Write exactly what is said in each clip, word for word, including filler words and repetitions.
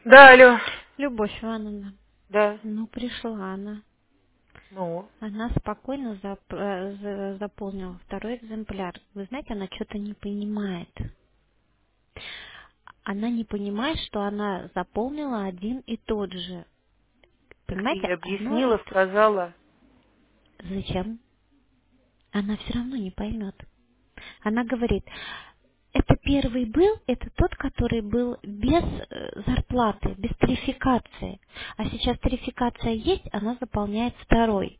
Да, алло. Любовь Ивановна, Да. ну пришла она. Ну, Она спокойно зап- э, за- заполнила второй экземпляр. Вы знаете, она что-то не понимает. Она не понимает, что она заполнила один и тот же. так ты ей Понимаете, одно и объяснила, то. сказала. Зачем? Она все равно не поймет. Она говорит, это первый был, это тот, который был без э, зарплаты, без тарификации. А сейчас тарификация есть, она заполняет второй.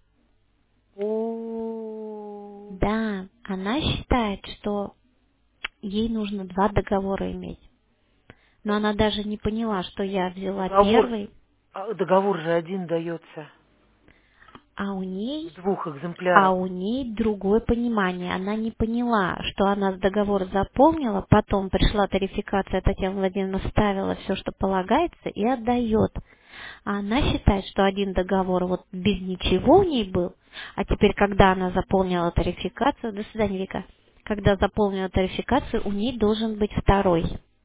О, Да, она считает, что ей нужно два договора иметь. Но она даже не поняла, что я взяла договор, первый, а, договор же один дается а у в ней, двух а экземплярах. у ней другое понимание. Она не поняла, что она договор заполнила, потом пришла тарификация, Татьяна Владимировна вставила все, что полагается, и отдает. А она считает, что один договор вот без ничего у ней был, а теперь, когда она заполнила тарификацию, до свидания, Вика, когда заполнила тарификацию, у ней должен быть второй.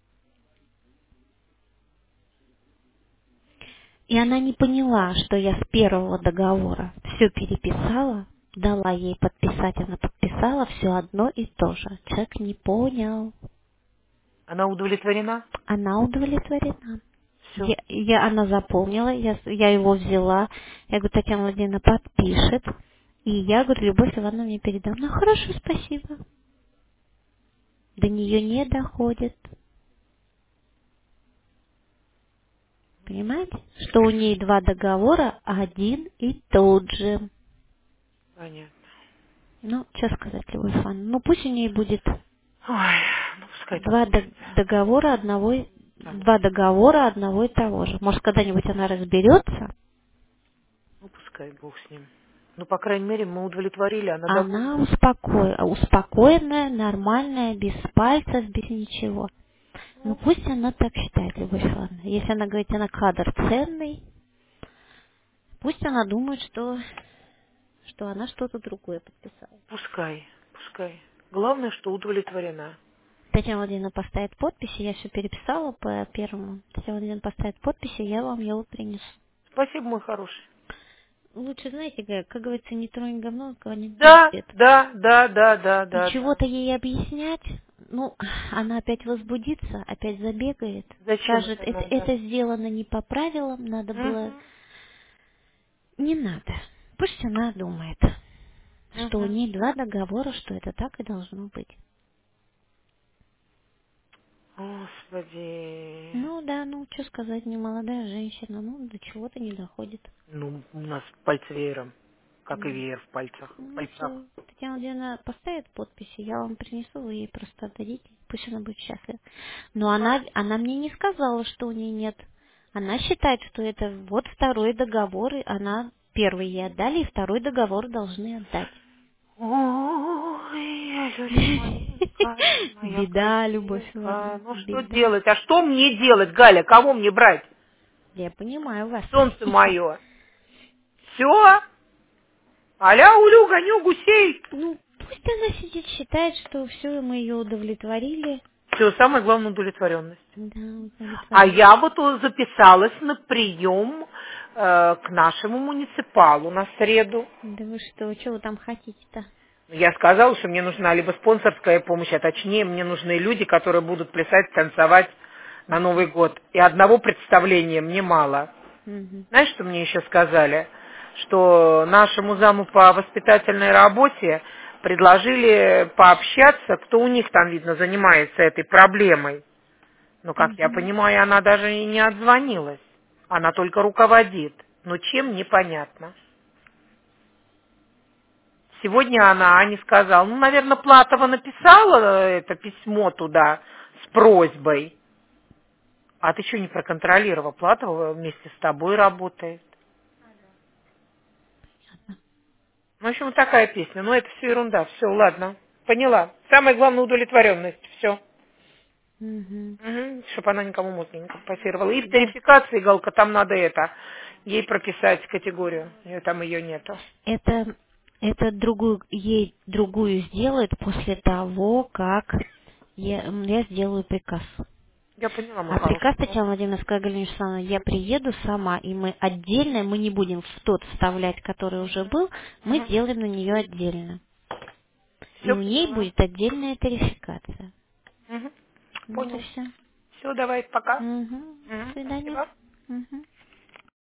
И она не поняла, что я с первого договора все переписала, дала ей подписать, она подписала все одно и то же. Человек не понял. Она удовлетворена? Она удовлетворена. Все. Я, я- она заполнила, я, с- я его взяла. Я говорю, Татьяна Владимировна подпишет. И я говорю, Любовь Ивановна мне передам. Ну хорошо, спасибо. До нее не доходит. Понимаете? Что у ней два договора, один и тот же. Понятно. Ну, что сказать, Любовь Ивановна? Ну, пусть у нее будет Ой, ну пускай там два дог- мучается. договора одного, и- Там, два договора одного и того же. Может, когда-нибудь она разберется, ну пускай, бог с ним. Ну, по крайней мере, мы удовлетворили, она она довольна. успоко... успокоенная, нормальная, без пальцев, без ничего. Ну, Ну, пусть она так считает, Любовь Ивановна. Если она говорит, она кадр ценный, пусть она думает, что, что она что-то другое подписала. пускай, пускай. Главное, что удовлетворена. Татьяна Владимировна поставит подписи, я все переписала по первому. Татьяна Владимировна поставит подписи, я вам его принесу. Спасибо, мой хороший. Лучше, знаете, как, как говорится, не тронь говно, не Да, будет. да, да, да, да, И да, да. чего-то ей объяснять, ну, она опять возбудится, опять забегает, Зачем скажет, это это, надо? это сделано не по правилам, надо было... Угу, Не надо. Пусть она думает, что у угу. ней два договора, что это так и должно быть. Господи. Ну да, ну, что сказать, не молодая женщина, ну, до чего-то не доходит. Ну, у нас пальцы веером, как и М. веер в пальцах, в Ну пальцах. все, Татьяна Владимировна поставит подписи, я вам принесу, вы ей просто отдадите, пусть она будет счастлива. Но она, она мне не сказала, что у нее нет. Она считает, что это вот второй договор, и она первый ей отдали, и второй договор должны отдать. Ой, Алёля маленькая, моя Беда, Любовь козинка. Ивановна, Ну что беда. делать? А что мне делать, Галя? Кого мне брать? Я понимаю вас. Солнце мое. Все? Аля, улю, гоню гусей. Ну, пусть она сидит, считает, что все, мы ее удовлетворили. Все, самое главное удовлетворенность. Да, А удовлетворили. я вот э, записалась на прием э, к нашему муниципалу на среду. Да вы что, что вы там хотите-то? Я сказала, что мне нужна либо спонсорская помощь, а точнее мне нужны люди, которые будут плясать, танцевать на Новый год. И одного представления мне мало. Мгм. Знаешь, что мне еще сказали? Что нашему заму по воспитательной работе предложили пообщаться, кто у них там, видно, занимается этой проблемой. Но, как я Мгм. понимаю, она даже и не отзвонилась. Она только руководит. Но чем, непонятно. Сегодня она, Ане сказала, ну, наверное, Платова написала это письмо туда с просьбой. А ты что не проконтролировала? Платова вместе с тобой работает. Ну, в общем, такая песня. Ну, это все ерунда. Все, ладно. Поняла. Самое главное удовлетворенность. Все. Мгм. Угу. Чтобы она никому мозг не компенсировала. И в Да. тарификации, Галка, там надо это, ей прописать категорию. Ее- Там ее нету. Это, это другую, ей другую сделают после того, как я, я сделаю приказ. Я поняла, мой А приказ хороший. Татьяны Владимировны сказала Галине Вячеславовне, я приеду сама, и мы отдельно, мы не будем в тот вставлять, который уже был, мы Угу. сделаем на нее отдельно. И Все у ней поняла. будет отдельная тарификация. Угу. Вот и Понял. все. Все, давай, пока. Угу. До Угу. свидания. Спасибо. Угу.